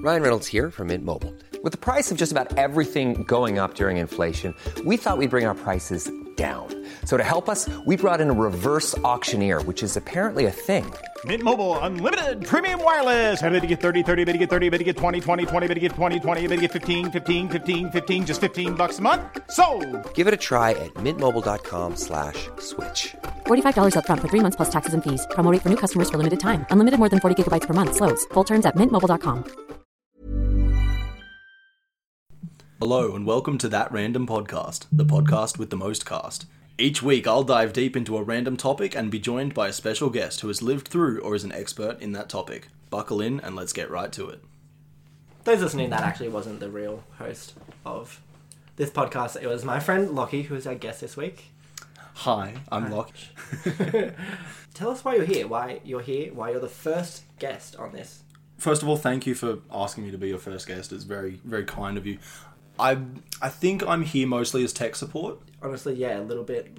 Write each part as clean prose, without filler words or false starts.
Ryan Reynolds here from Mint Mobile. With the price of just about everything going up during inflation, we thought we'd bring our prices down. So to help us, we brought in a reverse auctioneer, which is apparently a thing. Mint Mobile Unlimited Premium Wireless. How to get 30, 30, bit to get 30, bit to get 20, 20, 20, bit to get 20, 20, bit to get 15, 15, 15, 15, just $15 a month? Sold! Give it a try at mintmobile.com/switch. $45 up front for 3 months plus taxes and fees. Promo rate for new customers for limited time. Unlimited more than 40 gigabytes per month. Slows full terms at mintmobile.com. Hello and welcome to That Random Podcast, the podcast with the most cast. Each week I'll dive deep into a random topic and be joined by a special guest who has lived through or is an expert in that topic. Buckle in and let's get right to it. Those listening, that actually wasn't the real host of this podcast. It was my friend Lockie, who is our guest this week. Hi, I'm Lockie. Tell us why you're here, why you're the first guest on this. First of all, thank you for asking me to be your first guest. It's very, very kind of you. I think I'm here mostly as tech support. Honestly, yeah, a little bit.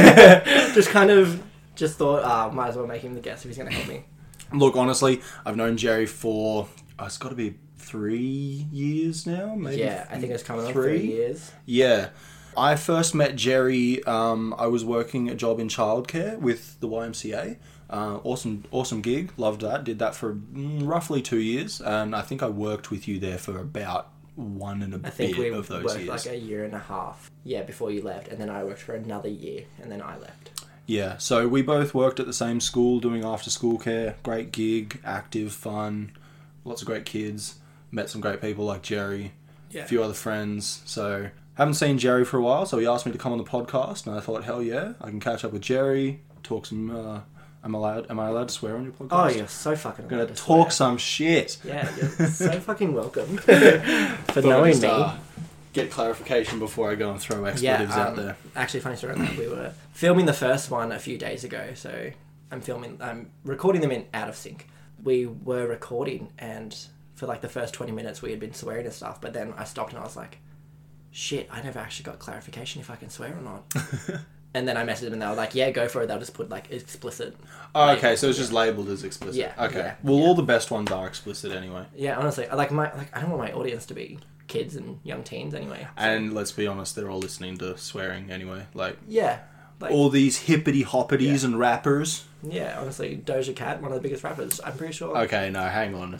just thought, might as well make him the guest if he's going to help me. Look, honestly, I've known Jerry for, it's got to be 3 years now, maybe. Yeah, I think it's coming on 3 years. Yeah. I first met Jerry, I was working a job in childcare with the YMCA. Awesome gig, loved that. Did that for roughly 2 years, and I think I worked with you there for about one and a bit of those years. I think we worked like a year and a half, before you left, and then I worked for another year, and then I left. Yeah, so we both worked at the same school doing after school care. Great gig, active, fun, lots of great kids. Met some great people like Jerry, a few other friends. So haven't seen Jerry for a while, so he asked me to come on the podcast, and I thought, hell yeah, I can catch up with Jerry, talk some. Am I allowed to swear on your podcast? Oh, you're so fucking allowed to talk some shit. Yeah, you're so fucking welcome for knowing me. Get clarification before I go and throw expletives out there. Actually, funny story. We were filming the first one a few days ago, so I'm recording them in out of sync. We were recording, and for like the first 20 minutes we had been swearing and stuff, but then I stopped and I was like, shit, I never actually got clarification if I can swear or not. And then I messaged them and they were like, yeah, go for it. They'll just put like explicit. Oh, okay, so it's just labelled as explicit. Yeah. Okay. Yeah, well, all the best ones are explicit anyway. Yeah, honestly, I don't want my audience to be kids and young teens anyway. So. And let's be honest, they're all listening to swearing anyway. All these hippity hoppities and rappers. Yeah, honestly, Doja Cat, one of the biggest rappers, I'm pretty sure. Okay, no, hang on.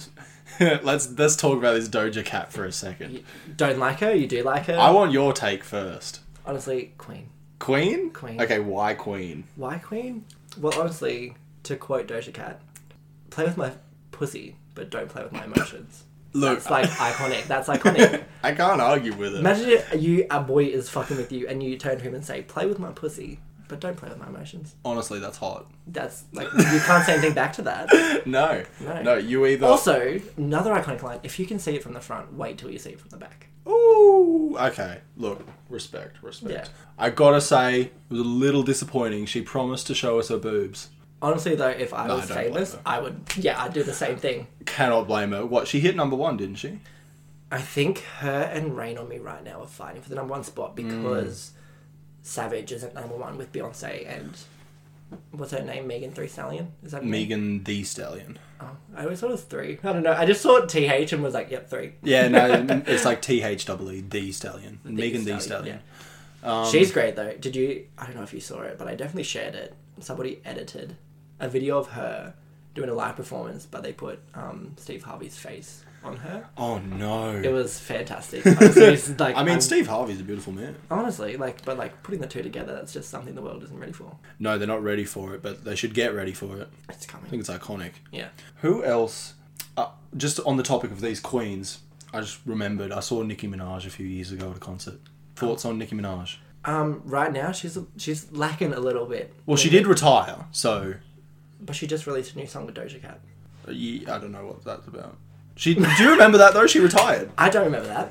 let's talk about this Doja Cat for a second. You don't like her? You do like her? I want your take first. Honestly, Queen. Queen? Queen. Okay, why Queen? Why Queen? Well, honestly, to quote Doja Cat, play with my pussy, but don't play with my emotions. Look, that's like iconic. That's iconic. I can't argue with it. Imagine if a boy is fucking with you and you turn to him and say, play with my pussy, but don't play with my emotions. Honestly, that's hot. That's like, you can't say anything back to that. No, you either... Also, another iconic line, if you can see it from the front, wait till you see it from the back. Ooh, okay. Look, respect. Yeah. I gotta say, it was a little disappointing. She promised to show us her boobs. Honestly, though, if I was famous, I'd do the same thing. Cannot blame her. What, she hit number 1, didn't she? I think her and Rain on Me right now are fighting for the number 1 spot because Savage is at number 1 with Beyonce and... What's her name? Megan Thee Stallion? Is that Megan Thee Stallion. Oh, I always thought it was 3. I don't know. I just saw TH and was like, yep, 3. Yeah, no, it's like THEE, Thee Stallion. Megan Thee Stallion. Yeah. She's great, though. I don't know if you saw it, but I definitely shared it. Somebody edited a video of her doing a live performance, but they put Steve Harvey's face on her. Oh, no. It was fantastic. Honestly, Steve Harvey's a beautiful man. Honestly, but putting the two together, that's just something the world isn't ready for. No, they're not ready for it, but they should get ready for it. It's coming. I think it's iconic. Yeah. Who else? Just on the topic of these queens, I just remembered I saw Nicki Minaj a few years ago at a concert. Thoughts on Nicki Minaj? Right now, she's lacking a little bit. Well, she did retire, so... But she just released a new song with Doja Cat. I don't know what that's about. Do you remember that, though? She retired. I don't remember that.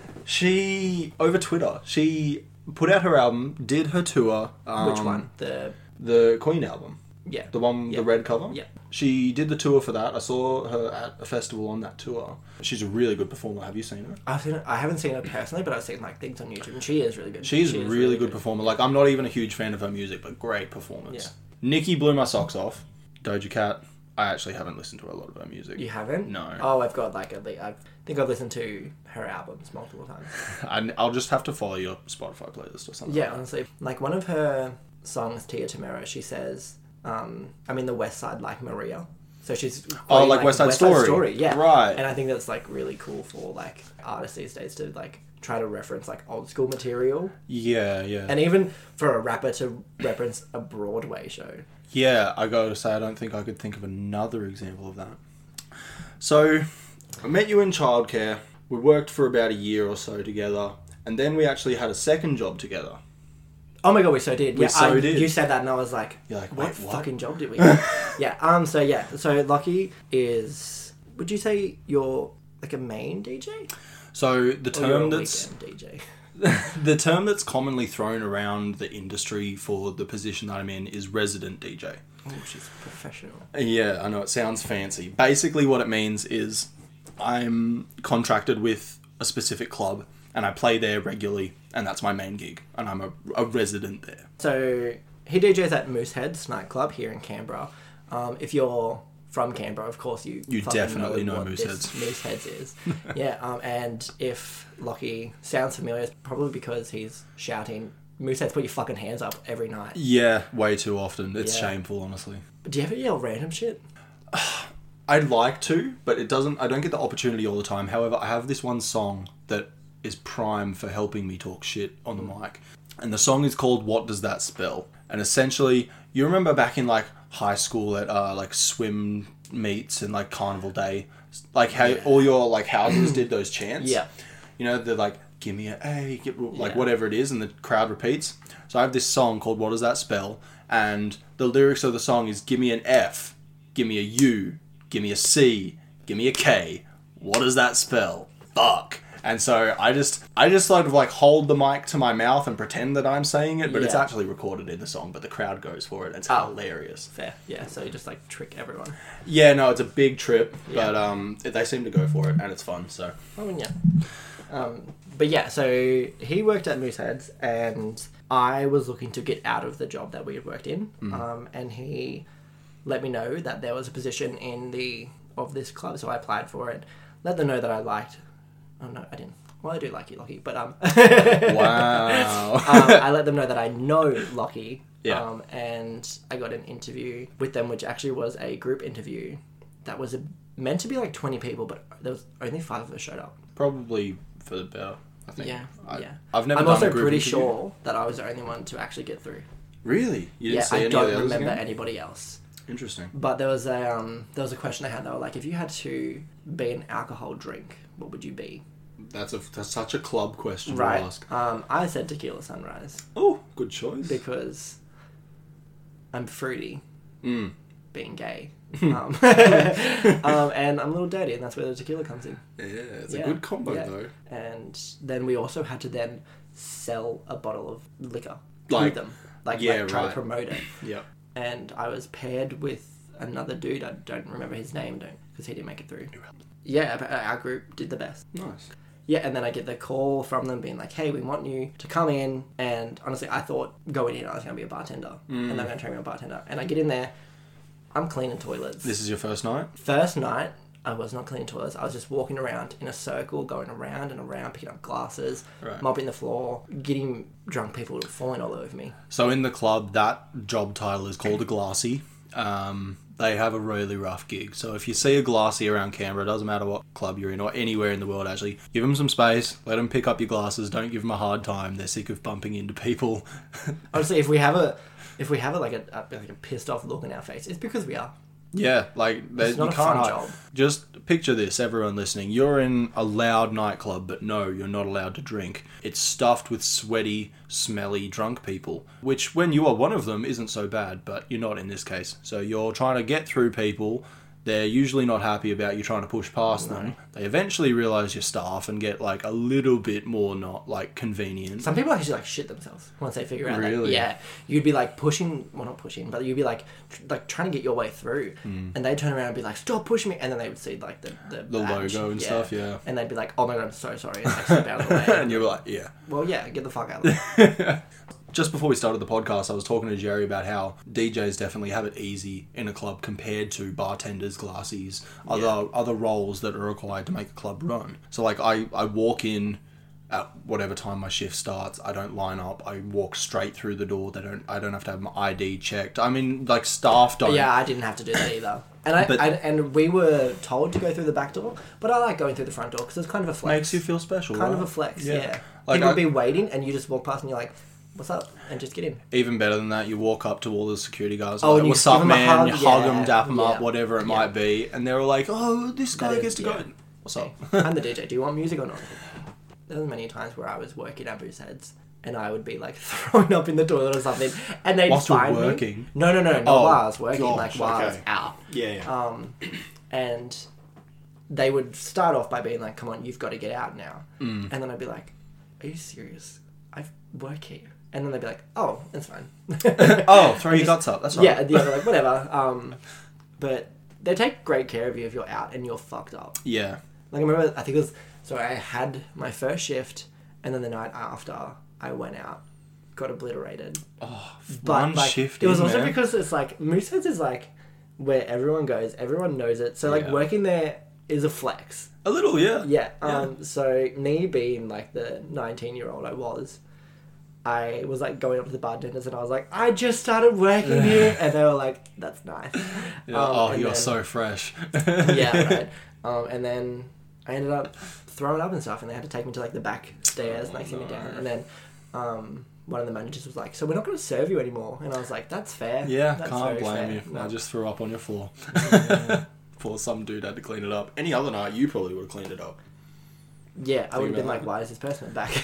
Over Twitter, she put out her album, did her tour. Which one? The Queen album. Yeah. The one, the red cover? Yeah. She did the tour for that. I saw her at a festival on that tour. She's a really good performer. Have you seen her? I haven't seen her personally, but I've seen things on YouTube, and she is really good. She's a really good performer. Like, I'm not even a huge fan of her music, but great performance. Yeah. Nicki blew my socks off. Doja Cat, I actually haven't listened to a lot of her music. You haven't? No. Oh, I've got like I think I've listened to her albums multiple times. I'll just have to follow your Spotify playlist or something. Yeah, like honestly, like one of her songs, Tia Tamera, she says, "I'm in the West Side like Maria." So she's like West Side Story. Yeah, right. And I think that's like really cool for like artists these days to like try to reference like old school material. Yeah. And even for a rapper to reference a Broadway show. Yeah, I gotta say, I don't think I could think of another example of that. So, I met you in childcare. We worked for about a year or so together, and then we actually had a second job together. Oh my god, we so did. We did. You said that, and I was like, You're like, what wait, what? fucking job did we? Yeah. So Lockie is. Would you say you're like a main DJ? So the Or you're a term that's weekend DJ. the term that's commonly thrown around the industry for the position that I'm in is resident DJ. Oh, she's professional. Yeah, I know, it sounds fancy. Basically what it means is I'm contracted with a specific club and I play there regularly, and that's my main gig, and I'm a resident there. So he DJs at Mooseheads nightclub here in Canberra. If you're from Canberra, of course you fucking definitely know what Mooseheads. this Mooseheads is. Yeah, and if Lockie sounds familiar, it's probably because he's shouting, "Mooseheads, put your fucking hands up" every night. Yeah, way too often. It's Yeah. shameful, honestly. But do you ever yell random shit? I'd like to, but I don't get the opportunity all the time. However, I have this one song that is prime for helping me talk shit on the mic. And the song is called What Does That Spell? And essentially, you remember back in like high school at like swim meets and like carnival day, like how all your like houses did those chants? Yeah. You know, they're like, give me an A, like whatever it is, and the crowd repeats. So I have this song called What Does That Spell? And the lyrics of the song is, give me an F, give me a U, give me a C, give me a K. What does that spell? Fuck. And so I just sort of like hold the mic to my mouth and pretend that I'm saying it, but it's Yeah. actually recorded in the song, but the crowd goes for it. It's hilarious. Fair. Yeah, so you just like trick everyone. Yeah, no, it's a big trip, Yeah. but they seem to go for it, and it's fun, so. Oh, yeah. But yeah, so he worked at Mooseheads, and I was looking to get out of the job that we had worked in, and he let me know that there was a position of this club, so I applied for it. Let them know that I liked. Oh no, I didn't. Well, I do like you, Lockie, but Wow. I let them know that I know Lockie. Yeah. And I got an interview with them, which actually was a group interview that was meant to be like 20 people, but there was only 5 of us showed up. Probably for the better, I think. Yeah. I've never I'm done also a group pretty interview. sure that I was the only one to actually get through. Really? You didn't Yeah, see I any don't of the others remember again? anybody else. Interesting. But there was a question I had. They were like, if you had to be an alcohol drink, what would you be? That's such a club question Right. to ask. I said tequila sunrise Oh, good choice. because I'm fruity, being gay, and I'm a little dirty, and that's where the tequila comes in. Yeah, it's Yeah, a good combo yeah. though. And then we also had to then sell a bottle of liquor Like- to them, like yeah, try right. to promote it. Yeah. And I was paired with another dude. I don't remember his name, because he didn't make it through. Yeah, but our group did the best. Nice. Yeah, and then I get the call from them being like, hey, we want you to come in. And honestly, I thought going in I was going to be a bartender. And they're going to train me a bartender. And I get in there, I'm cleaning toilets. This is your first night? First night, I was not cleaning toilets. I was just walking around in a circle, going around and around, picking up glasses, Right. mopping the floor, getting drunk people falling all over me. So in the club, that job title is called a glassy. They have a really rough gig. So if you see a glassy around Canberra, it doesn't matter what club you're in or anywhere in the world actually, give them some space, let them pick up your glasses, don't give them a hard time. They're sick of bumping into people. Honestly, if we have a like a pissed off look on our face, it's because we are. Yeah, like It's not you a can't fun hide. job. Just picture this, everyone listening. You're in a loud nightclub, but no, you're not allowed to drink. It's stuffed with sweaty, smelly, drunk people, which when you are one of them isn't so bad, but you're not in this case. So you're trying to get through people. They're usually not happy about you trying to push past them. They eventually realise your staff and get like a little bit more not like convenient. Some people actually like shit themselves once they figure out that. Really? Yeah, you'd be like pushing, well not pushing, but you'd be like trying to get your way through, and they'd turn around and be like, "Stop pushing me!" And then they would see like the badge, logo and stuff, yeah. And they'd be like, "Oh my god, I'm so sorry," and like step out of the way. And you're like, yeah. Well, yeah, get the fuck out of there. Just before we started the podcast, I was talking to Jerry about how DJs definitely have it easy in a club compared to bartenders, glassies, other roles that are required to make a club run. So like I walk in at whatever time my shift starts. I don't line up. I walk straight through the door. I don't have to have my ID checked. I mean, like, staff don't. Yeah, I didn't have to do that either. And we were told to go through the back door, but I like going through the front door because it's kind of a flex. Makes you feel special, Kind right? of a flex, yeah. Like People would be waiting and you just walk past and you're like, what's up? And just get in. Even better than that, you walk up to all the security guards. Oh, like, and you what's up, give them a man? hug. You hug them, Yeah. dap them Yeah. up, whatever it might be. And they were like, oh, this guy gets to go. What's up? I'm the DJ. Do you want music or not? There was many times where I was working at Booze Heads and I would be like throwing up in the toilet or something, and they'd Whilst you're find working? me. No, not while I was working, gosh, like while I was okay. out. Yeah. And they would start off by being like, "Come on, you've got to get out now," and then I'd be like, "Are you serious? I work here." And then they'd be like, "Oh, it's fine." Oh, throw your guts up. That's right. Yeah, and the other like whatever. But they take great care of you if you're out and you're fucked up. Yeah. Like I remember, I think it was, so I had my first shift, and then the night after I went out, got obliterated. Oh, But one like, shift it was in, also man. because it's like Mooseheads is like where everyone goes, everyone knows it. So like Yeah. working there is a flex. A little, yeah. Yeah. So me being like the 19-year-old I was like going up to the bartenders and I was like, I just started working here, and they were like, that's nice. Yeah. And You're then- so fresh. Yeah, right. And then I ended up throwing up and stuff, and they had to take me to like the back stairs and like sit me down. And then one of the managers was like, "So we're not going to serve you anymore." And I was like, "That's fair." Yeah, That's can't very blame fair. you. No. I just threw up on your floor. Poor some dude had to clean it up. Any other night, you probably would have cleaned it up. Yeah, I would have been about like, "Why is this person back?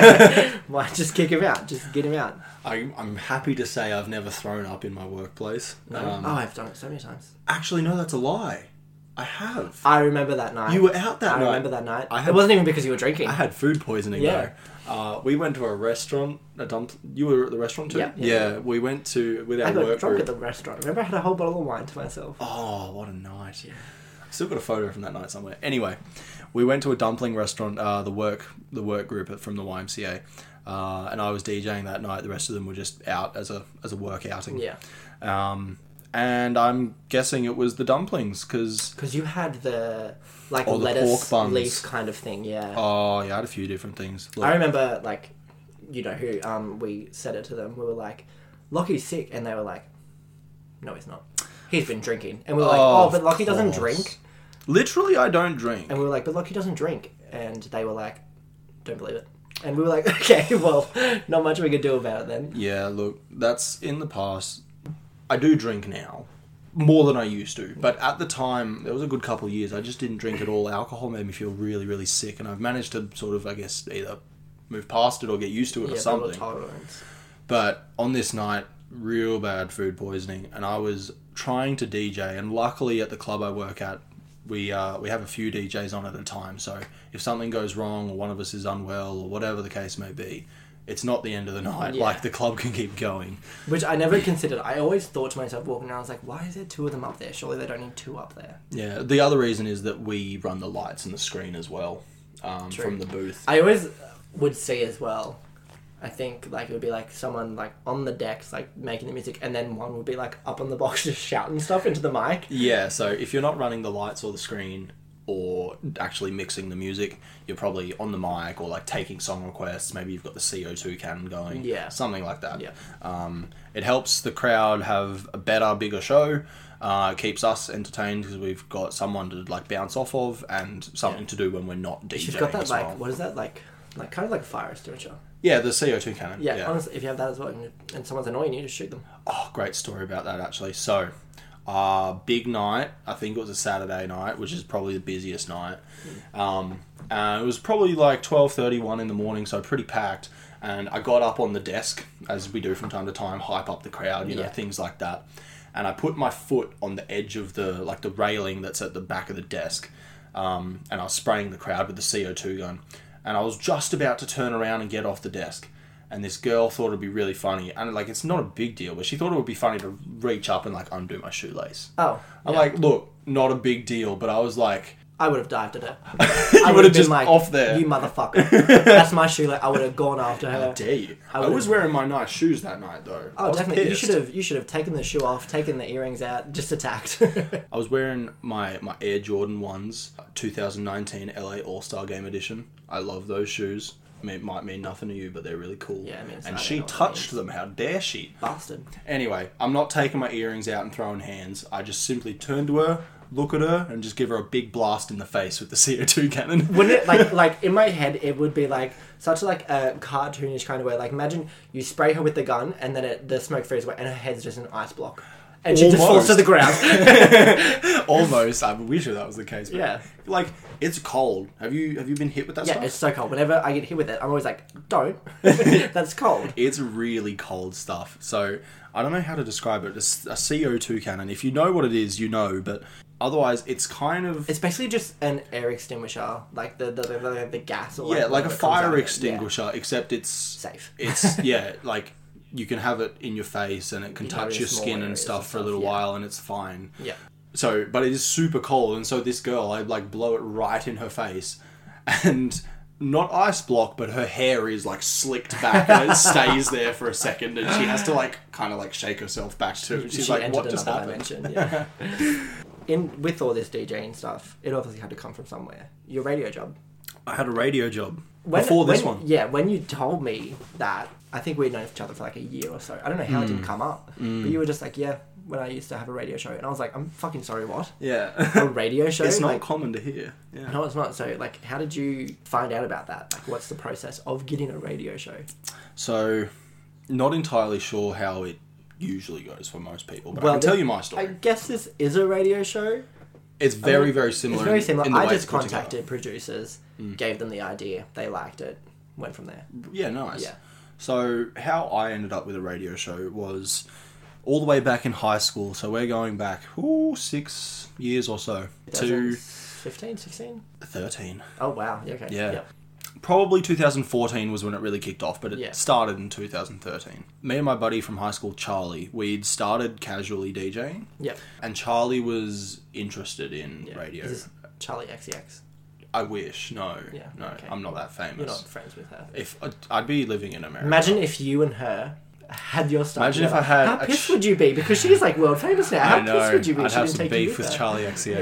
Why just kick him out? Just get him out." I'm happy to say I've never thrown up in my workplace. No? I've done it so many times. Actually, no, that's a lie. I have. I remember that night. You were out that night. I remember that night. I had- It wasn't even because you were drinking. I had food poisoning, Yeah. though. We went to a restaurant, you were at the restaurant too? Yeah. We went to, with our I got work drunk group. at the restaurant. Remember, I had a whole bottle of wine to myself. Oh, what a night. Yeah. Still got a photo from that night somewhere. Anyway, we went to a dumpling restaurant, the work group from the YMCA, and I was DJing that night. The rest of them were just out as a work outing. Yeah. And I'm guessing it was the dumplings, because... Because you had the like Oh, the lettuce pork buns. leaf kind of thing, yeah. Oh, yeah, I had a few different things. Look, I remember, like, you know who, we said it to them. We were like, Lockie's sick. And they were like, no, he's not. He's been drinking. And we were like, Oh, but Lockie of doesn't course. drink. Literally, I don't drink. And we were like, but Lockie doesn't drink. And they were like, don't believe it. And we were like, okay, well, not much we could do about it then. Yeah, look, that's in the past. I do drink now. More than I used to. But at the time, there was a good couple of years, I just didn't drink at all. Alcohol made me feel really, really sick. And I've managed to sort of, I guess, either move past it or get used to it or Yeah, something. tolerance. But on this night, real bad food poisoning. And I was trying to DJ. And luckily at the club I work at, we have a few DJs on at a time. So if something goes wrong or one of us is unwell or whatever the case may be, it's not the end of the night. Yeah. Like, the club can keep going. Which I never considered. I always thought to myself walking around, I was like, why is there two of them up there? Surely they don't need two up there. Yeah, the other reason is that we run the lights and the screen as well from the booth. I always would see as well. I think like it would be like someone like on the decks like making the music, and then one would be like up on the box just shouting stuff into the mic. Yeah, so if you're not running the lights or the screen or actually mixing the music, you're probably on the mic or like taking song requests. Maybe you've got the CO2 cannon going. Yeah. Something like that. Yeah. It helps the crowd have a better, bigger show. It keeps us entertained because we've got someone to like bounce off of and something to do when we're not DJing. You've got that as like well. what is that like kind of like a fire extinguisher. Yeah, the CO2 cannon. Yeah, honestly, if you have that as well, and someone's annoying you, just shoot them. Oh, great story about that, actually. So, big night. I think it was a Saturday night, which is probably the busiest night. It was probably like 12:31 in the morning, so pretty packed. And I got up on the desk, as we do from time to time, hype up the crowd, you know, things like that. And I put my foot on the edge of the railing that's at the back of the desk. And I was spraying the crowd with the CO2 gun. And I was just about to turn around and get off the desk. And this girl thought it'd be really funny. And, like, it's not a big deal, but she thought it would be funny to reach up and, like, undo my shoelace. Oh. I'm like, look, not a big deal. But I was like, I would have dived at her. I would have just off there. You motherfucker. That's my shoe. Like, I would have gone after her. How dare you? I was wearing my nice shoes that night, though. Oh, definitely. You should have taken the shoe off, taken the earrings out, just attacked. I was wearing my Air Jordan 1s, 2019 LA All-Star Game Edition. I love those shoes. I mean, it might mean nothing to you, but they're really cool. Yeah, it means and she touched them. How dare she? Bastard. Anyway, I'm not taking my earrings out and throwing hands. I just simply turn to her, look at her, and just give her a big blast in the face with the CO2 cannon. Wouldn't it, like in my head, it would be like such like a cartoonish kind of way. Like, imagine you spray her with the gun, and then the smoke freezes away, and her head's just an ice block. And she just falls to the ground. Almost. I wish that was the case. But yeah. Like, it's cold. Have you been hit with that stuff? Yeah, it's so cold. Whenever I get hit with it, I'm always like, don't. That's cold. It's really cold stuff. So, I don't know how to describe it. It's a CO2 cannon. If you know what it is, you know. But otherwise, it's kind of... It's basically just an air extinguisher. Like the gas. Or yeah, like a fire extinguisher, except it's... safe. It's, yeah, like... You can have it in your face and it can touch your skin and stuff for a little while and it's fine. Yeah. So, but it is super cold, and so this girl, I like blow it right in her face, and not ice block, but her hair is like slicked back and it stays there for a second, and she has to like kind of like shake herself back too. She's like, "What just happened?" Yeah. With all this DJing stuff, it obviously had to come from somewhere. Your radio job. I had a radio job before this one. Yeah, when you told me that, I think we'd known each other for like a year or so. I don't know how it didn't come up, but you were just like, yeah, when I used to have a radio show, and I was like, I'm fucking sorry, what? Yeah, a radio show? It's not common to hear. Yeah. No, it's not. So, like, how did you find out about that? Like, what's the process of getting a radio show? So, not entirely sure how it usually goes for most people, but I can tell you my story. I guess this is a radio show. It's very, very similar. It's very similar. I just contacted producers, gave them the idea, they liked it, went from there. Yeah, nice. Yeah. So how I ended up with a radio show was all the way back in high school. So we're going back 6 years or so to 15, 16? 13. Oh wow! Okay. Yeah. Yep. Probably 2014 was when it really kicked off, but it started in 2013. Me and my buddy from high school, Charlie, we'd started casually DJing. Yep. And Charlie was interested in radio. Is this Charlie XCX? I wish. No. Yeah. No, okay. I'm not that famous. You're not friends with her. If I'd be living in America. Imagine if you and her had your stuff. Imagine if I had... How pissed would you be? Because she's like world famous now. How pissed would you be? I'd have some beef with Charlie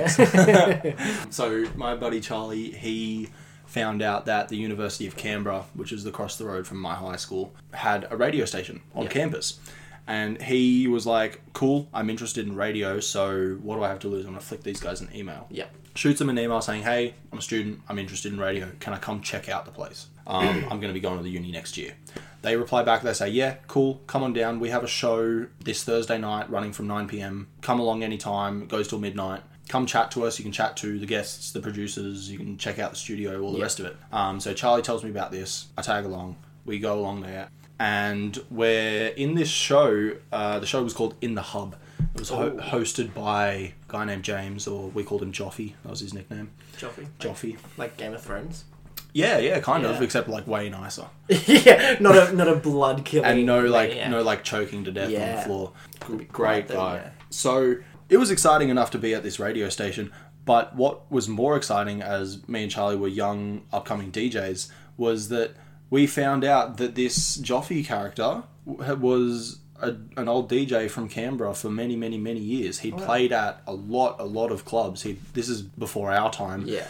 XCX. So my buddy Charlie, he found out that the University of Canberra, which is across the road from my high school, had a radio station on campus. And he was like, cool, I'm interested in radio, so what do I have to lose? I'm going to flick these guys an email. Yeah. Shoots them an email saying, hey, I'm a student, I'm interested in radio, can I come check out the place? I'm going to be going to the uni next year. They reply back, they say, yeah, cool, come on down, we have a show this Thursday night running from 9pm, come along anytime, it goes till midnight. Come chat to us, you can chat to the guests, the producers, you can check out the studio, all the rest of it. So Charlie tells me about this, I tag along, we go along there. And we're in this show, the show was called In the Hub. It was hosted by a guy named James, or we called him Joffy, that was his nickname. Joffy. Like Game of Thrones? Yeah, kind of, except like way nicer. Yeah, not a blood killing. And no choking to death on the floor. Great guy. Yeah. So it was exciting enough to be at this radio station, but what was more exciting, as me and Charlie were young, upcoming DJs, was that we found out that this Joffy character was an old DJ from Canberra for many, many, many years. He'd played at a lot of clubs. This is before our time. Yeah.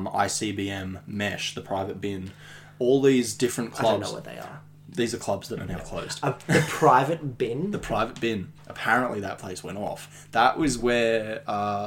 ICBM, Mesh, The Private Bin, all these different clubs. I don't know what they are. These are clubs that are now closed. The Private Bin? The Private Bin. Apparently that place went off. That was where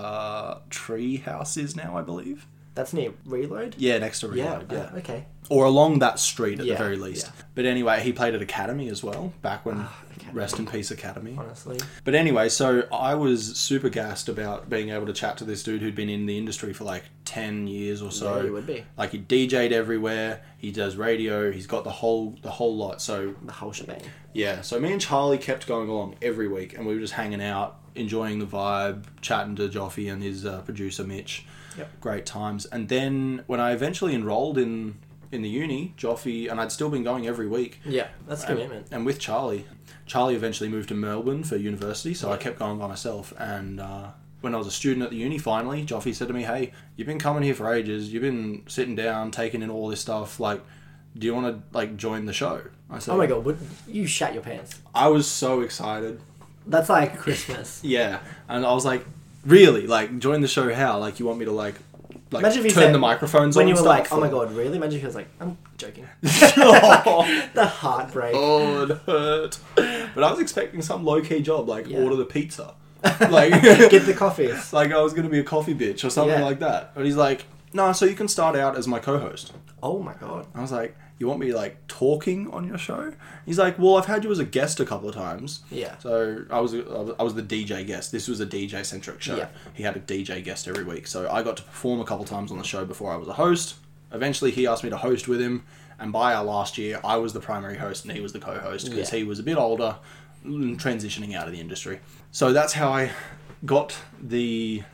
Treehouse is now, I believe. That's near Reload? Yeah, next to Reload, yeah. Okay. Or along that street at the very least. Yeah. But anyway, he played at Academy as well, back when... Rest in peace, Academy. Honestly. But anyway, so I was super gassed about being able to chat to this dude who'd been in the industry for like 10 years or so. Yeah, he would be. Like, he DJ'd everywhere, he does radio, he's got the whole lot, so... The whole shebang. Yeah, so me and Charlie kept going along every week, and we were just hanging out, enjoying the vibe, chatting to Joffy and his producer, Mitch. Yep. Great times. And then when I eventually enrolled in the uni, Joffy, and I'd still been going every week. Yeah, that's a commitment. And with Charlie eventually moved to Melbourne for university, so I kept going by myself, and when I was a student at the uni, finally, Joffy said to me, hey, you've been coming here for ages. You've been sitting down, taking in all this stuff. Like, do you want to, like, join the show? I said, oh my God, you shat your pants. I was so excited. That's like Christmas. Yeah. And I was like, really? Like, join the show how? Like, you want me to, like imagine if turn the microphones on when you and were stuff? like, oh my God, really? Imagine if he was like, I'm joking. The heartbreak. Oh, it hurt. But I was expecting some low-key job, like, order the pizza. Like, get the coffees. Like, I was going to be a coffee bitch or something like that. But he's like, no, so you can start out as my co-host. Oh my God. I was like, you want me, like, talking on your show? He's like, well, I've had you as a guest a couple of times. Yeah. So I was the DJ guest. This was a DJ-centric show. Yeah. He had a DJ guest every week. So I got to perform a couple times on the show before I was a host. Eventually, he asked me to host with him. And by our last year, I was the primary host and he was the co-host because he was a bit older, transitioning out of the industry. So that's how I got the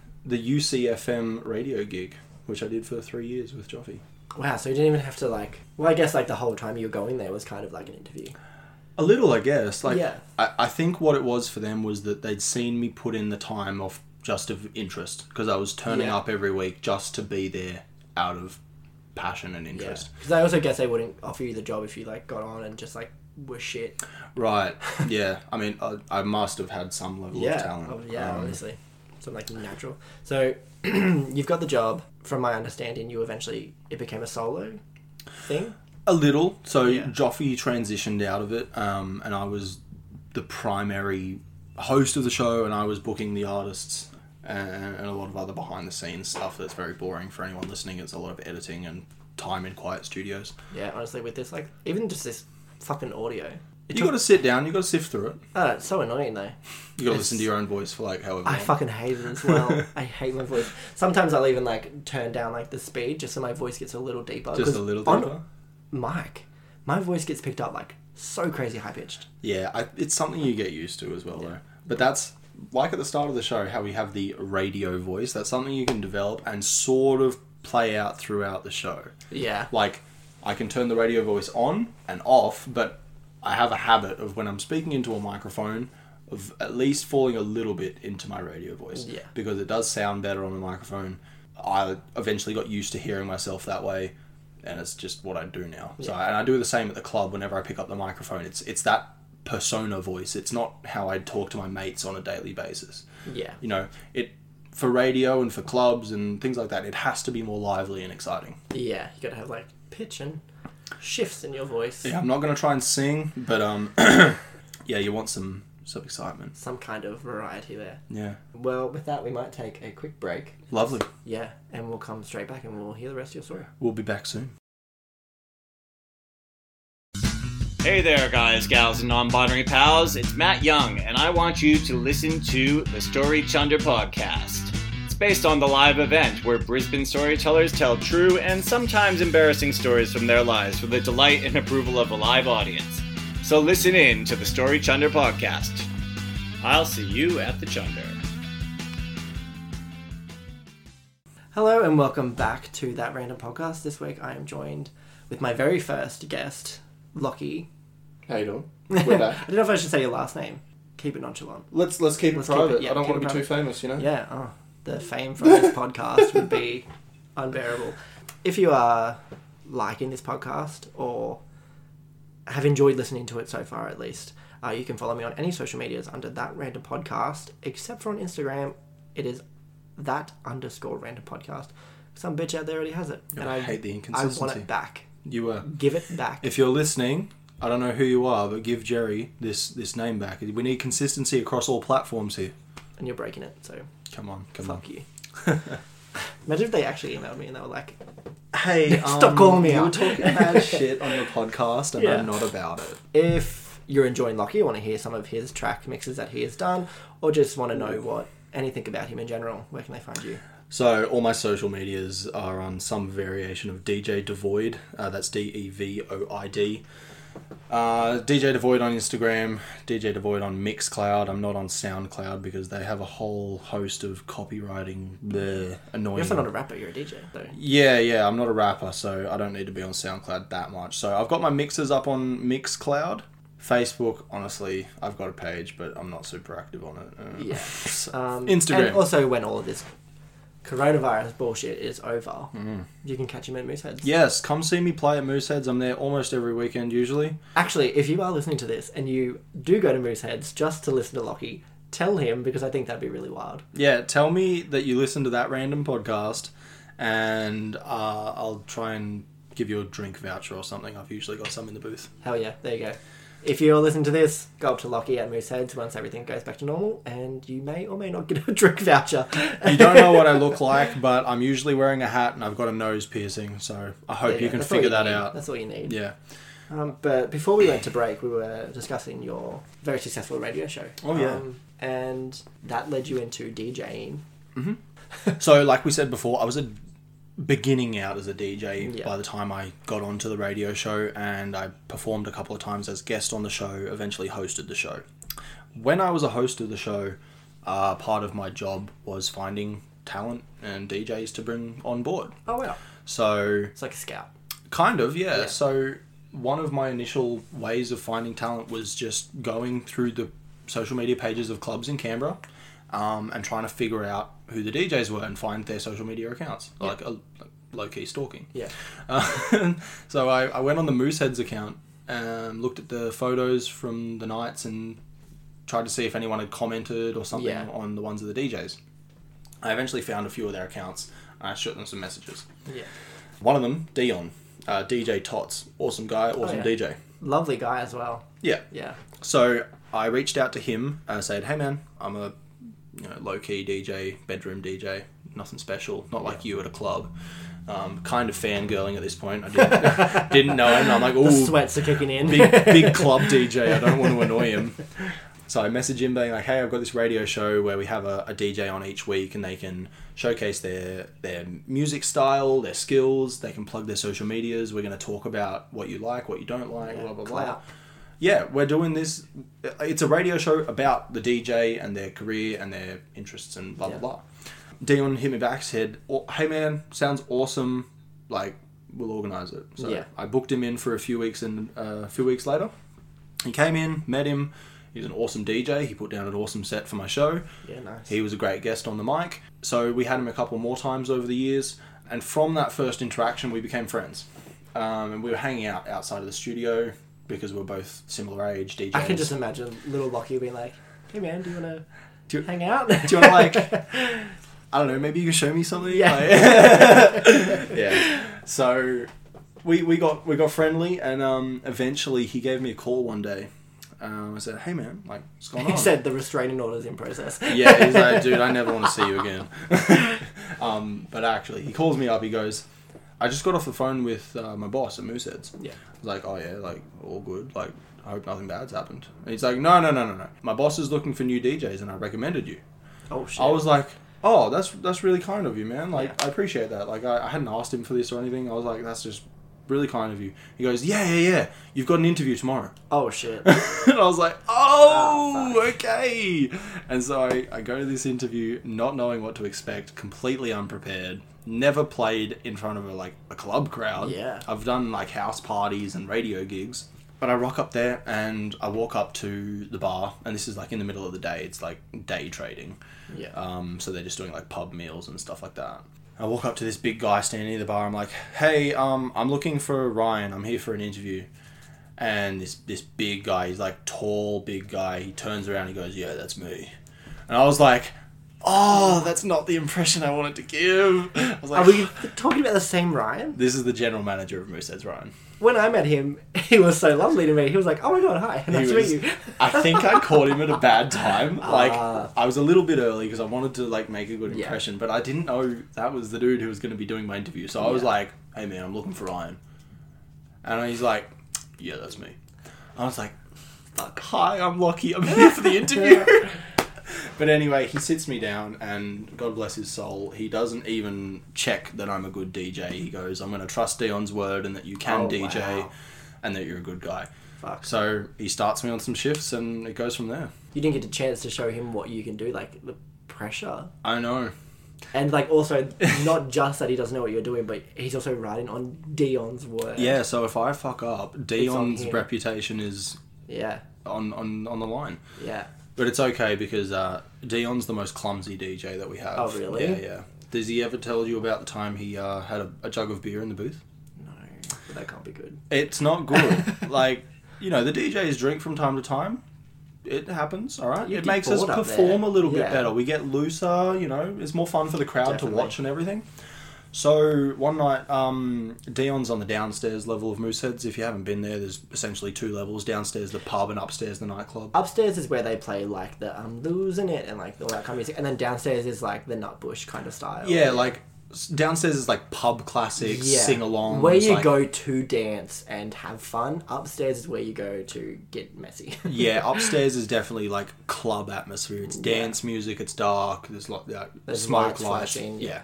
UCFM radio gig, which I did for 3 years with Joffy. Wow, so you didn't even have to, like... Well, I guess, like, the whole time you were going there was kind of like an interview. A little, I guess. Like, yeah. I think what it was for them was that they'd seen me put in the time of just of interest, because I was turning up every week just to be there out of passion and interest. Because I also guess they wouldn't offer you the job if you, like, got on and just, like, were shit. Right, yeah. I mean, I must have had some level of talent. Obviously. Something, like, natural. So, you've got the job. From my understanding, it became a solo thing? A little. So Joffy transitioned out of it, and I was the primary host of the show, and I was booking the artists and a lot of other behind-the-scenes stuff that's very boring for anyone listening. It's a lot of editing and time in quiet studios. Yeah, honestly, with this, like, even just this fucking audio... You got to sit down, you got to sift through it. It's so annoying, though. You got to listen to your own voice for, like, however long. I fucking hate it as well. I hate my voice. Sometimes I'll even, like, turn down, like, the speed just so my voice gets a little deeper. Just a little deeper? On mic, my voice gets picked up, like, so crazy high-pitched. Yeah, it's something you get used to as well, though. But that's, like at the start of the show, how we have the radio voice. That's something you can develop and sort of play out throughout the show. Yeah. Like, I can turn the radio voice on and off, but I have a habit of when I'm speaking into a microphone of at least falling a little bit into my radio voice. Yeah. Because it does sound better on the microphone. I eventually got used to hearing myself that way, and it's just what I do now. Yeah. So, and I do the same at the club whenever I pick up the microphone. It's that persona voice. It's not how I talk to my mates on a daily basis. Yeah. You know, for radio and for clubs and things like that, it has to be more lively and exciting. Yeah, you gotta have, like, pitch and shifts in your voice. Yeah, I'm not going to try and sing, but yeah, you want some excitement. Some kind of variety there. Yeah. Well, with that, we might take a quick break. Lovely. Yeah, and we'll come straight back and we'll hear the rest of your story. We'll be back soon. Hey there, guys, gals, and non-binary pals. It's Matt Young, and I want you to listen to the Story Chunder podcast. It's based on the live event where Brisbane storytellers tell true and sometimes embarrassing stories from their lives for the delight and approval of a live audience. So listen in to the Story Chunder podcast. I'll see you at the Chunder. Hello and welcome back to That Random Podcast. This week I am joined with my very first guest, Lockie. How you doing? We're back. I don't know if I should say your last name. Keep it nonchalant. Let's keep it private. I don't want to be too famous, you know? Yeah, the fame from this podcast would be unbearable. If you are liking this podcast or have enjoyed listening to it so far at least, you can follow me on any social medias under That Random Podcast, except for on Instagram. It is _random podcast. Some bitch out there already has it. And I hate the inconsistency. I want it back. You give it back. If you're listening, I don't know who you are, but give Jerry this name back. We need consistency across all platforms here. And you're breaking it, so... Come on. Fuck you. Imagine if they actually emailed me and they were like, hey, stop calling me out. You're talking about shit on your podcast and I'm not about it. If you're enjoying Lockie, you want to hear some of his track mixes that he has done, or just want to know anything about him in general, where can they find you? So all my social medias are on some variation of DJ Devoid. That's DEVOID. DJ Devoid on Instagram, DJ Devoid on Mixcloud. I'm not on SoundCloud because they have a whole host of copywriting annoying. You're also not a rapper, you're a DJ though. Yeah, I'm not a rapper, so I don't need to be on SoundCloud that much. So I've got my mixes up on Mixcloud, Facebook, honestly, I've got a page, but I'm not super active on it. Yeah. Instagram. And also, when all of this coronavirus bullshit is over, you can catch him at Mooseheads. Yes, come see me play at Mooseheads. I'm there almost every weekend, usually. Actually, if you are listening to this and you do go to Mooseheads just to listen to Lockie, tell him, because I think that'd be really wild. Yeah, tell me that you listen to that random podcast, and I'll try and give you a drink voucher or something. I've usually got some in the booth. Hell yeah, there you go. If you're listening to this, go up to Lockie at Mooseheads once everything goes back to normal, and you may or may not get a drink voucher. You don't know what I look like, but I'm usually wearing a hat and I've got a nose piercing, so I hope you can figure that out. That's all you need. Yeah. But before we went to break, we were discussing your very successful radio show. Oh, yeah. And that led you into DJing. Mm-hmm. So, like we said before, I was beginning out as a DJ by the time I got onto the radio show, and I performed a couple of times as guest on the show, eventually hosted the show. When I was a host of the show, part of my job was finding talent and DJs to bring on board. Oh, wow. So it's like a scout. Kind of, yeah. So one of my initial ways of finding talent was just going through the social media pages of clubs in Canberra, and trying to figure out who the DJs were and find their social media accounts, like low-key stalking. Yeah. So I went on the Mooseheads account and looked at the photos from the nights and tried to see if anyone had commented or something on the ones of the DJs. I eventually found a few of their accounts and I shot them some messages. Yeah. One of them, Dion, DJ Tots, awesome guy, awesome DJ. Lovely guy as well. Yeah. Yeah. So I reached out to him and said, hey man, I'm a low-key DJ, bedroom DJ, nothing special, not like you at a club. Kind of fangirling at this point. I didn't know him. I'm like, ooh, the sweats are kicking in. big club DJ. I don't want to annoy him. So I messaged him being like, hey, I've got this radio show where we have a DJ on each week and they can showcase their music style, their skills, they can plug their social medias. We're going to talk about what you like, what you don't like, blah, blah, blah. Yeah, we're doing this. It's a radio show about the DJ and their career and their interests and blah, blah, blah. Dion hit me back, said, hey man, sounds awesome. Like, we'll organise it. So I booked him in for a few weeks, and a few weeks later, he came in, met him. He's an awesome DJ. He put down an awesome set for my show. Yeah, nice. He was a great guest on the mic. So we had him a couple more times over the years. And from that first interaction, we became friends. And we were hanging out outside of the studio, because we're both similar age DJs. I can just imagine little Lockie being like, hey man, do you want to hang out? Do you want to like, I don't know, maybe you can show me something? Yeah. Yeah. So we got friendly, and eventually he gave me a call one day. I said, hey man, like, what's going on? He said the restraining order's in process. Yeah, he's like, dude, I never want to see you again. But actually, he calls me up, he goes, I just got off the phone with my boss at Mooseheads. Yeah. I was like, oh yeah, like, all good. Like, I hope nothing bad's happened. And he's like, no. My boss is looking for new DJs and I recommended you. Oh, shit. I was like, oh, that's really kind of you, man. Like, I appreciate that. Like, I hadn't asked him for this or anything. I was like, that's just really kind of you. He goes, yeah. You've got an interview tomorrow. Oh, shit. And I was like, okay. And so I go to this interview not knowing what to expect, completely unprepared. Never played in front of a club crowd. Yeah. I've done like house parties and radio gigs. But I rock up there and I walk up to the bar, and this is like in the middle of the day. It's like day trading. Yeah. So they're just doing like pub meals and stuff like that. I walk up to this big guy standing near the bar. I'm like, hey, I'm looking for Ryan. I'm here for an interview. And this big guy, he's like tall, big guy. He turns around and he goes, yeah, that's me. And I was like, oh, that's not the impression I wanted to give. I was like, are we talking about the same Ryan? This is the general manager of Mooseheads, Ryan. When I met him, he was so lovely to me. He was like, oh my god, hi, nice to meet you. I think I caught him at a bad time. Like, I was a little bit early because I wanted to like make a good impression, but I didn't know that was the dude who was going to be doing my interview. So I was like, hey man, I'm looking for Ryan. And he's like, yeah, that's me. I was like, fuck, hi, I'm Lockie. I'm here for the interview. But anyway, he sits me down, and God bless his soul, he doesn't even check that I'm a good DJ. He goes, I'm going to trust Dion's word and that you can DJ and that you're a good guy. Fuck. So he starts me on some shifts, and it goes from there. You didn't get a chance to show him what you can do, like the pressure. I know. And like also, not just that he doesn't know what you're doing, but he's also riding on Dion's word. Yeah, so if I fuck up, Dion's reputation is Yeah. on the line. Yeah. But it's okay because Dion's the most clumsy DJ that we have. Oh, really? Yeah. Does he ever tell you about the time he had a jug of beer in the booth? No, but that can't be good. It's not good. Like, the DJs drink from time to time. It happens, all right? It makes us perform a little bit better. We get looser, it's more fun for the crowd to watch and everything. So, one night, Dion's on the downstairs level of Mooseheads. If you haven't been there, there's essentially 2 levels. Downstairs, the pub, and upstairs, the nightclub. Upstairs is where they play, like, the I'm Losing It and, like, all that kind of music. And then downstairs is, like, the Nutbush kind of style. Yeah, like, downstairs is, like, pub classics, sing-alongs. Where you go to dance and have fun. Upstairs is where you go to get messy. Yeah, upstairs is definitely, like, club atmosphere. It's dance music, it's dark, there's, like, there's smoke lights. Yeah.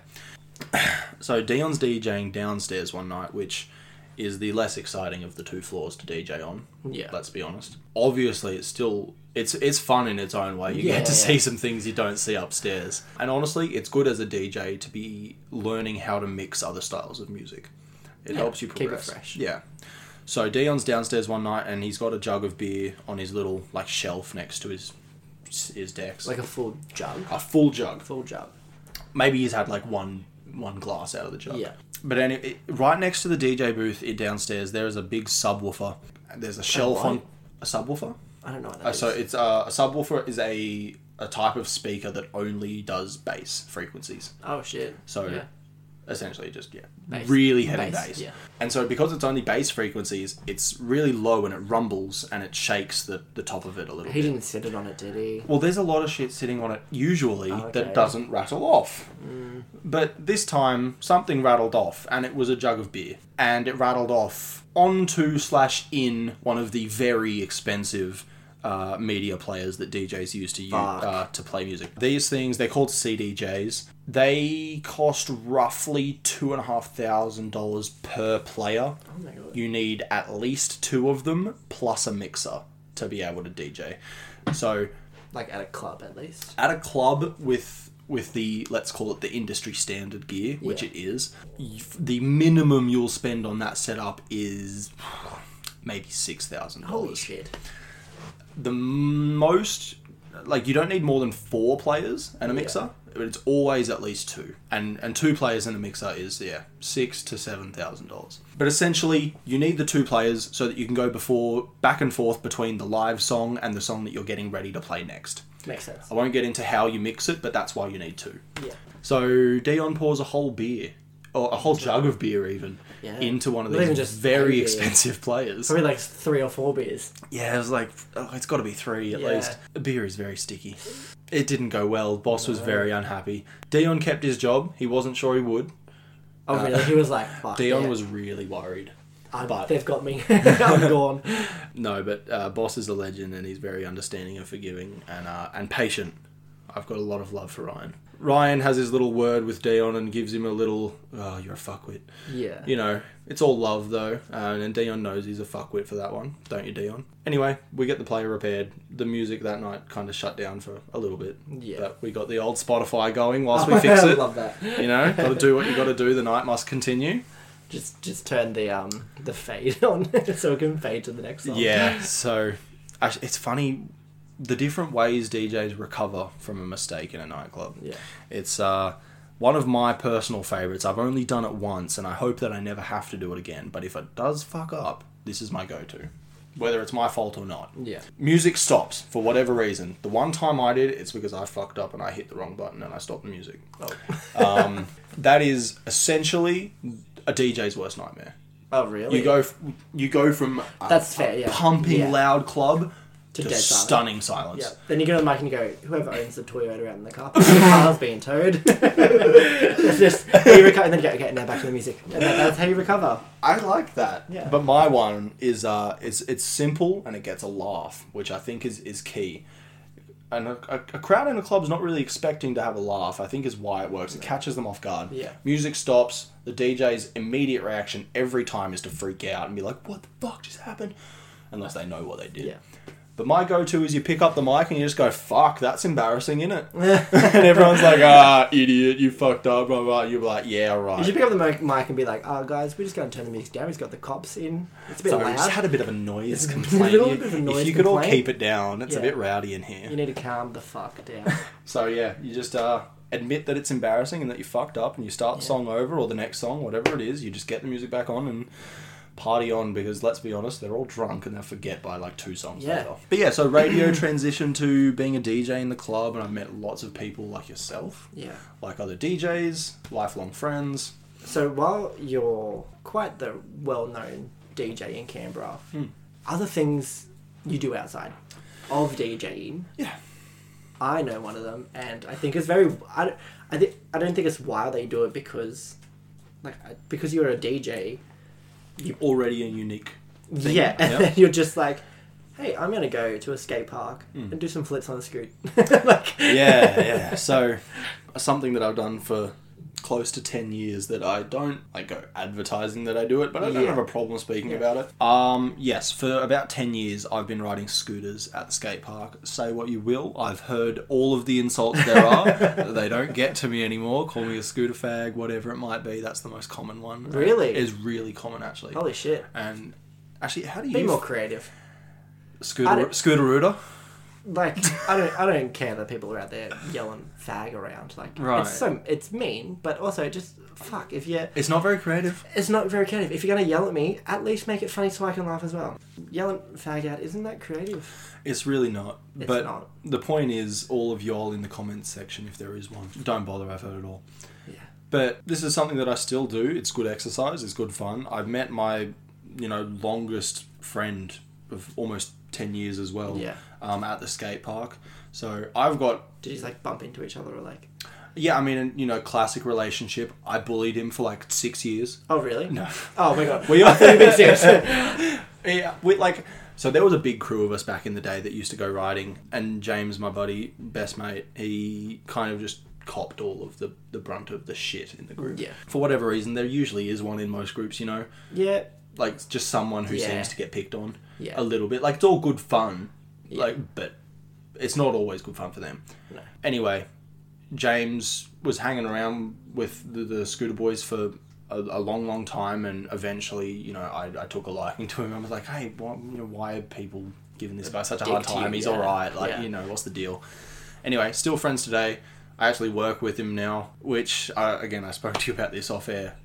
So Dion's DJing downstairs one night, which is the less exciting of the 2 floors to DJ on. Yeah. Let's be honest. Obviously, it's fun in its own way. You get to see some things you don't see upstairs. And honestly, it's good as a DJ to be learning how to mix other styles of music. It helps you progress. Keep it fresh. Yeah. So Dion's downstairs one night and he's got a jug of beer on his little shelf next to his decks. Like a full jug. A full jug. Full jug. Maybe he's had one glass out of the jug. Yeah. But anyway, right next to the DJ booth downstairs, there is a big subwoofer. There's a shelf on a subwoofer. I don't know what that is. So it's a subwoofer is a type of speaker that only does bass frequencies. Oh shit. So essentially just bass. Really heavy bass. Yeah. And so because it's only bass frequencies, it's really low and it rumbles and it shakes the top of it a little bit. He didn't sit it on it, did he? Well, there's a lot of shit sitting on it usually that doesn't rattle off. But this time, something rattled off, and it was a jug of beer. And it rattled off onto/in one of the very expensive media players that DJs use to use to play music. These things, they're called CDJs. They cost roughly $2,500 per player. Oh my god. You need at least 2 of them, plus a mixer, to be able to DJ. So... Like at a club, at least? At a club with the, let's call it the industry standard gear, which it is, the minimum you'll spend on that setup is maybe $6,000. Holy shit. The most, you don't need more than 4 players and a mixer, but it's always at least 2. And 2 players and a mixer is, $6,000 to $7,000. But essentially, you need the 2 players so that you can go back and forth between the live song and the song that you're getting ready to play next. Makes sense. I won't get into how you mix it, but that's why you need 2. Yeah. So Dion pours a whole beer, or a whole jug of beer even, into one of Not even these just very beer. expensive players. Probably like 3 or 4 beers. Yeah, it was like, it's got to be 3 at least. The beer is very sticky. It didn't go well. Boss was very unhappy. Dion kept his job. He wasn't sure he would. Oh, really? He was like, fuck. Dion was really worried. But they've got me. I'm gone. No, but Boss is a legend and he's very understanding and forgiving and patient. I've got a lot of love for Ryan. Ryan has his little word with Dion and gives him a little, oh, you're a fuckwit. Yeah. It's all love though, and Dion knows he's a fuckwit for that one. Don't you, Dion? Anyway, we get the player repaired. The music that night kind of shut down for a little bit. Yeah. But we got the old Spotify going whilst we fix it. I love that. Got to do what you got to do. The night must continue. Just turn the fade on so it can fade to the next song. Yeah, so it's funny the different ways DJs recover from a mistake in a nightclub. Yeah. It's one of my personal favourites. I've only done it once and I hope that I never have to do it again. But if it does fuck up, this is my go-to. Whether it's my fault or not. Yeah. Music stops for whatever reason. The one time I did, it's because I fucked up and I hit the wrong button and I stopped the music. Oh. That is essentially a DJ's worst nightmare. Oh, really? You go from That's fair, yeah. pumping loud club to dead silence. stunning silence. Yeah. Then you go to the mic and you go, whoever owns the Toyota out in the car, the car's being towed. It's just, you recover, and then you go, okay, now back to the music. And that's how you recover. I like that. Yeah. But my one is it's simple and it gets a laugh, which I think is key. And a crowd in a club is not really expecting to have a laugh, I think is why it works. It catches them off guard. Yeah. Music stops. The DJ's immediate reaction every time is to freak out and be like, what the fuck just happened? Unless they know what they did. Yeah. But my go-to is you pick up the mic and you just go, fuck, that's embarrassing, innit? And everyone's like, idiot, you fucked up, blah, blah. You're like, yeah, right. You should pick up the mic and be like, guys, we're just going to turn the music down. He's got the cops in. It's a bit loud. We just had a bit of a noise complaint. If you could all keep it down, it's a bit rowdy in here. You need to calm the fuck down. So, yeah, you just admit that it's embarrassing and that you fucked up and you start the song over or the next song, whatever it is. You just get the music back on and party on, because let's be honest, they're all drunk and they'll forget by like 2 songs later. But yeah, so radio transitioned to being a DJ in the club, and I've met lots of people like yourself. Yeah. Like other DJs, lifelong friends. So while you're quite the well-known DJ in Canberra, other things you do outside of DJing. Yeah. I know one of them, and I think it's very... I don't think it's wild that you do it because you're a DJ... You're already a unique thing. Yeah, and then you're just like, hey, I'm going to go to a skate park and do some flips on the scoot. Yeah. So, something that I've done for close to 10 years that I don't go advertising that I do it, but I don't have a problem speaking about it. Yes, for about 10 years I've been riding scooters at the skate park. Say what you will, I've heard all of the insults there are. They don't get to me anymore. Call me a scooter fag, whatever it might be. That's the most common one. Really? It is really common, actually. Holy shit. And actually, how do you... Be more creative. Scooter-rooter? Like, I don't care that people are out there yelling fag around. Like, right. It's mean, but also just fuck if you. It's not very creative. It's not very creative. If you're gonna yell at me, at least make it funny so I can laugh as well. Yelling fag out, isn't that creative? It's really not. But the point is, all of y'all in the comments section, if there is one, don't bother. I've heard it all. Yeah. But this is something that I still do. It's good exercise. It's good fun. I've met my, longest friend of almost 10 years as well. Yeah. At the skate park. So I've got... Did you bump into each other or like... Yeah, I mean, classic relationship. I bullied him for 6 years. Oh, really? No. Oh my god. I thought you were serious. Yeah, so there was a big crew of us back in the day that used to go riding, and James, my buddy, best mate, he kind of just copped all of the brunt of the shit in the group. Yeah. For whatever reason, there usually is one in most groups, Yeah. Just someone who seems to get picked on a little bit. It's all good fun. Yeah. But it's not always good fun for them. No. Anyway, James was hanging around with the scooter boys for a long, long time, and eventually, I took a liking to him. I was like, hey, why are people giving this guy such a hard time? He's alright. What's the deal? Anyway, still friends today. I actually work with him now, which, again, I spoke to you about this off air.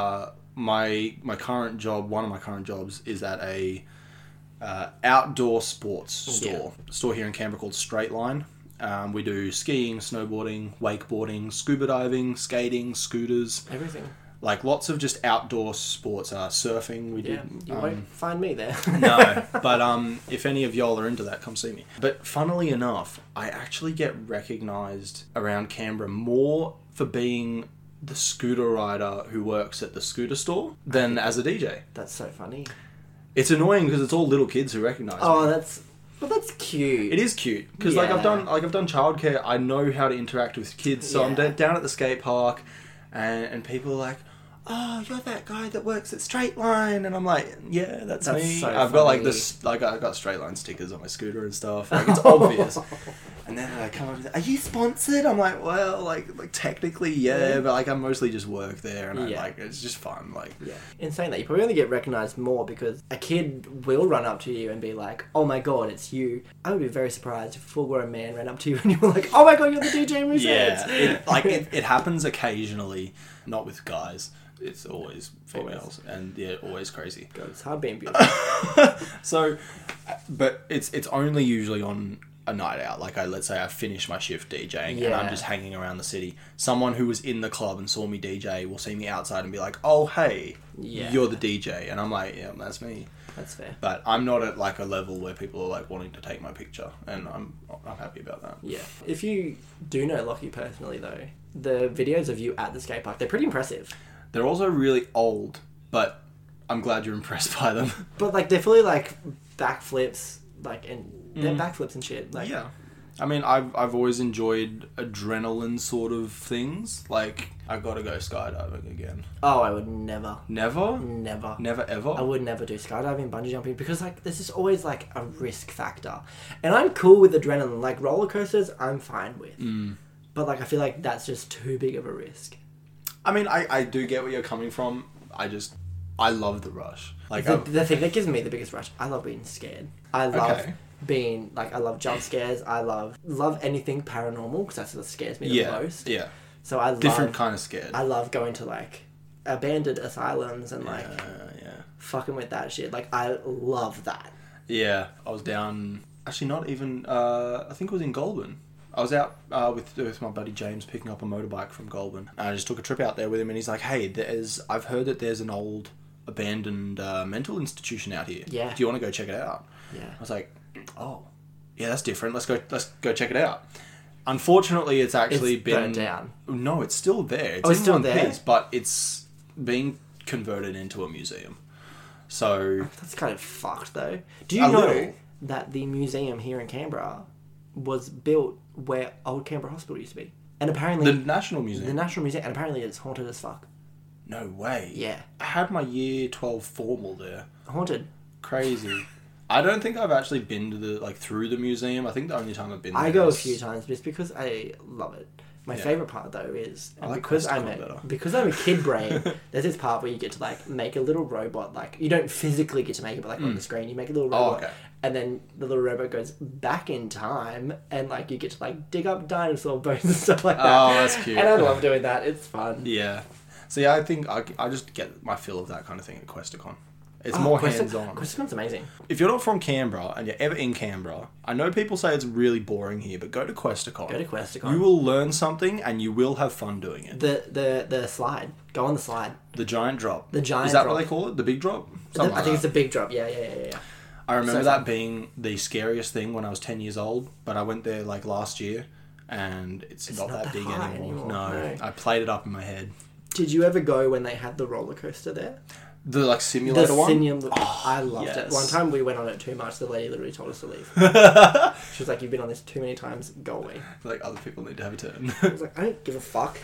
My current job, one of my current jobs, is at a outdoor sports store here in Canberra called Straight Line. We do skiing, snowboarding, wakeboarding, scuba diving, skating, scooters. Everything. Lots of just outdoor sports. Surfing, we do. You won't find me there. No, but if any of y'all are into that, come see me. But funnily enough, I actually get recognised around Canberra more for being the scooter rider who works at the scooter store than as a DJ. That's so funny. It's annoying because it's all little kids who recognise me. Oh, that's cute. It is cute because I've done childcare. I know how to interact with kids. So I'm down at the skate park, and people are like, "Oh, you're that guy that works at Straight Line," and I'm like, "Yeah, that's me." So I've got I've got Straight Line stickers on my scooter and stuff. It's obvious. And then I come up and say, are you sponsored? I'm like, well, technically, yeah, but I mostly just work there, and it's just fun. In saying that, you probably only get recognised more because a kid will run up to you and be like, oh my god, it's you. I would be very surprised if a full-grown man ran up to you and you were like, oh my god, you're the DJ Moose. Yeah, it happens occasionally, not with guys. It's always females, and always crazy. God, it's hard being beautiful. So, but it's only usually on a night out. Let's say I finish my shift DJing and I'm just hanging around the city. Someone who was in the club and saw me DJ will see me outside and be like, "Oh, hey, you're the DJ," and I'm like, "Yeah, that's me." That's fair. But I'm not at a level where people are wanting to take my picture, and I'm happy about that. Yeah. If you do know Lockie personally, though, the videos of you at the skate park, they're pretty impressive. They're also really old, but I'm glad you're impressed by them. But they're fully backflips, and they're backflips and shit. I mean, I've always enjoyed adrenaline sort of things. Like, I gotta go skydiving again. Oh, I would never. Never? Never. Never ever? I would never do skydiving, bungee jumping, because, like, there's just always, like, a risk factor. And I'm cool with adrenaline. Like, roller coasters, I'm fine with. But, like, I feel like that's just too big of a risk. I mean, I do get where you're coming from. I love the rush. Like, the thing that gives me the biggest rush, I love being scared. I love being, like, I love jump scares. I love anything paranormal, because that's what scares me the most. Yeah. So I love... Different kind of scared. I love going to, like, abandoned asylums and, like, fucking with that shit. Like, I love that. Yeah. I was down... Actually, not even... I think it was in Goulburn. I was out with my buddy James picking up a motorbike from Goulburn. And I just took a trip out there with him, and he's like, hey, I've heard that there's an old abandoned mental institution out here. Yeah. Do you want to go check it out? Yeah. I was like, oh, yeah, that's different. Let's go check it out. Unfortunately, it's actually been burnt down. No, it's still there. It's still one there? piece, but it's being converted into a museum. So that's kind of fucked, though. Do you know that the museum here in Canberra was built where old Canberra Hospital used to be? And apparently... The National Museum? The National Museum. And apparently it's haunted as fuck. No way. Yeah. I had my year 12 formal there. Haunted. Crazy. I don't think I've actually been to through the museum. I think the only time I've been there I go a few times just because I love it. My favourite part, though, is... because I'm a kid brain, there's this part where you get to, like, make a little robot. Like, you don't physically get to make it, but, like, on the screen, you make a little robot. Oh, okay. And then the little robot goes back in time, and, like, you get to, like, dig up dinosaur bones and stuff like that. Oh, that's cute. And I love doing that. It's fun. Yeah. So, yeah, I think I just get my fill of that kind of thing at Questacon. It's more hands-on. Questacon's amazing. If you're not from Canberra and you're ever in Canberra, I know people say it's really boring here, but go to Questacon. Go to Questacon. You will learn something and you will have fun doing it. The slide. Go on the slide. The giant drop. The giant drop. Is that what they call it? The big drop? I think it's the big drop. Yeah. I remember that being the scariest thing when I was 10 years old, but I went there like last year and it's not that big anymore. No, I played it up in my head. Did you ever go when they had the roller coaster there? The like simulator one? I loved it. One time we went on it too much. The lady literally told us to leave. She was like, "You've been on this too many times. Go away." Like, other people need to have a turn. I was like, I don't give a fuck.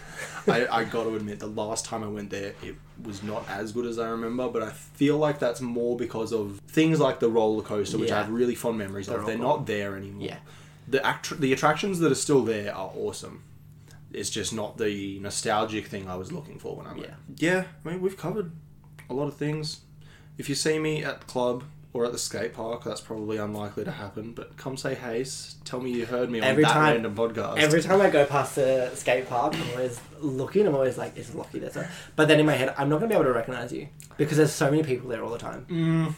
I got to admit, the last time I went there, it was not as good as I remember, but I feel like that's more because of things like the roller coaster, which I have really fond memories of. They're not there anymore. Yeah. The attractions that are still there are awesome. It's just not the nostalgic thing I was looking for when I went. Yeah, I mean, we've covered a lot of things. If you see me at the club or at the skate park, that's probably unlikely to happen, but come say hey, tell me you heard me on random podcast. Every time I go past the skate park, I'm always looking, I'm always like, is Lockie there? But then in my head, I'm not going to be able to recognise you, because there's so many people there all the time.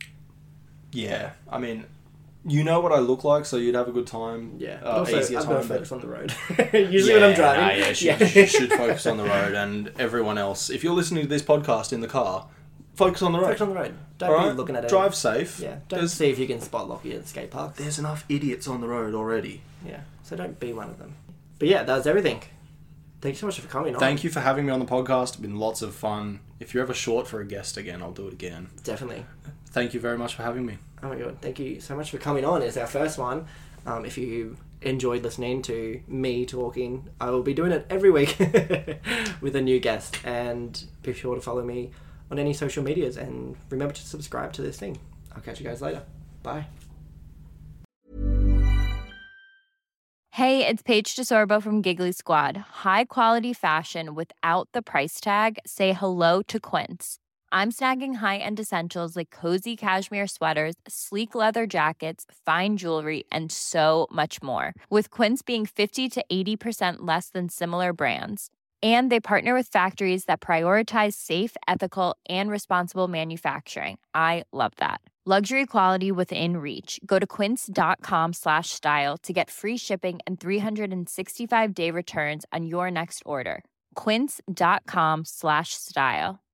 Yeah, I mean, you know what I look like, so you'd have a good time. Yeah, also, I've got to focus on the road. Usually when I'm driving. You should focus on the road, and everyone else. If you're listening to this podcast in the car, focus on the road. Focus on the road. Don't be looking at it. Drive safe. Yeah, don't see if you can spot Lockie at the skate park. There's enough idiots on the road already. Yeah, so don't be one of them. But yeah, that was everything. Thank you so much for coming on. Thank you for having me on the podcast. It's been lots of fun. If you're ever short for a guest again, I'll do it again. Definitely. Thank you very much for having me. Oh my god, thank you so much for coming on. It's our first one. If you enjoyed listening to me talking, I will be doing it every week with a new guest. And be sure to follow me on any social medias, and remember to subscribe to this thing. I'll catch you guys later. Bye. Hey, it's Paige DeSorbo from Giggly Squad. High quality fashion without the price tag. Say hello to Quince. I'm snagging high-end essentials like cozy cashmere sweaters, sleek leather jackets, fine jewelry, and so much more. With Quince being 50 to 80% less than similar brands. And they partner with factories that prioritize safe, ethical, and responsible manufacturing. I love that. Luxury quality within reach. Go to quince.com/style to get free shipping and 365-day returns on your next order. Quince.com/style.